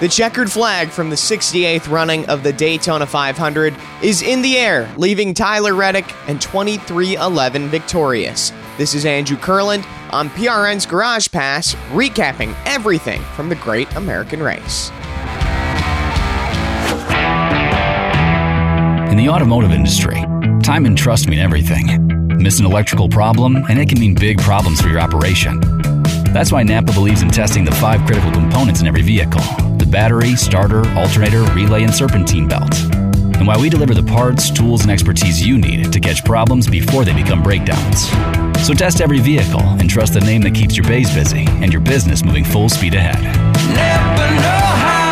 The checkered flag from the 68th running of the Daytona 500 is in the air, leaving Tyler Reddick and 23-11 victorious. This is Andrew Kurland on PRN's Garage Pass, recapping everything from the Great American Race. In the automotive industry, time and trust mean everything. Miss an electrical problem, and it can mean big problems for your operation. That's why Napa believes in testing the 5 critical components in every vehicle: the battery, starter, alternator, relay, and serpentine belt. And why we deliver the parts, tools, and expertise you need to catch problems before they become breakdowns. So test every vehicle and trust the name that keeps your bays busy and your business moving full speed ahead. Never know how.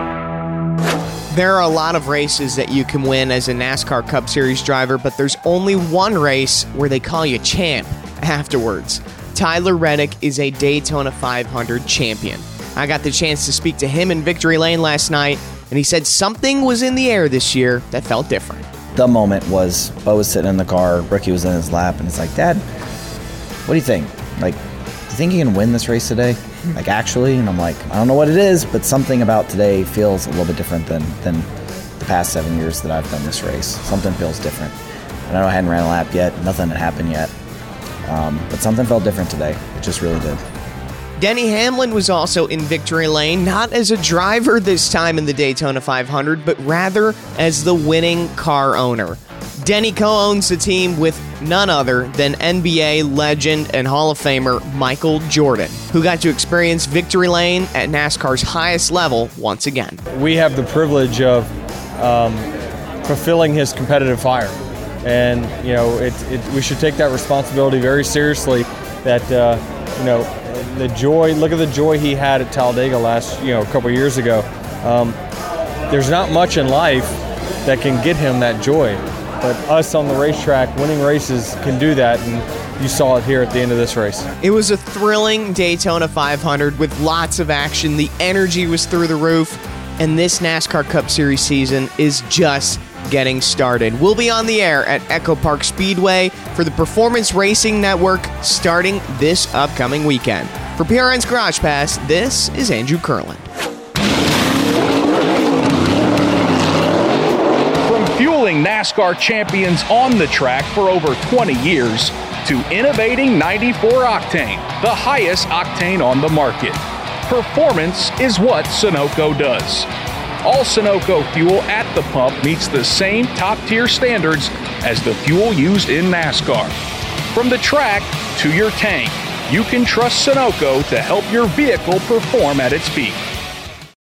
There are a lot of races that you can win as a NASCAR Cup Series driver, but there's only one race where they call you champ afterwards. Tyler Reddick is a Daytona 500 champion. I got the chance to speak to him in Victory Lane last night, and he said something was in the air this year that felt different. The moment was, Bo was sitting in the car, Ricky was in his lap, and it's like, Dad, what do you think? Like, do you think you can win this race today? Like, actually? And I'm like, I don't know what it is, but something about today feels a little bit different than the past 7 years that I've done this race. Something feels different. And I know I hadn't ran a lap yet, nothing had happened yet. But something felt different today. It just really did. Denny Hamlin was also in Victory Lane, not as a driver this time in the Daytona 500, but rather as the winning car owner. Denny co-owns the team with none other than NBA legend and Hall of Famer Michael Jordan, who got to experience Victory Lane at NASCAR's highest level once again. We have the privilege of fulfilling his competitive fire. And, you know, we should take that responsibility very seriously. That, the joy, look at the joy he had at Talladega a couple years ago. There's not much in life that can get him that joy. But us on the racetrack, winning races can do that, and you saw it here at the end of this race. It was a thrilling Daytona 500 with lots of action. The energy was through the roof, and this NASCAR Cup Series season is just getting started. We'll be on the air at Echo Park Speedway for the Performance Racing Network starting this upcoming weekend. For PRN's Garage Pass, this is Andrew Kurland. Fueling NASCAR champions on the track for over 20 years to innovating 94 octane, the highest octane on the market. Performance is what Sunoco does. All Sunoco fuel at the pump meets the same top-tier standards as the fuel used in NASCAR. From the track to your tank, you can trust Sunoco to help your vehicle perform at its peak.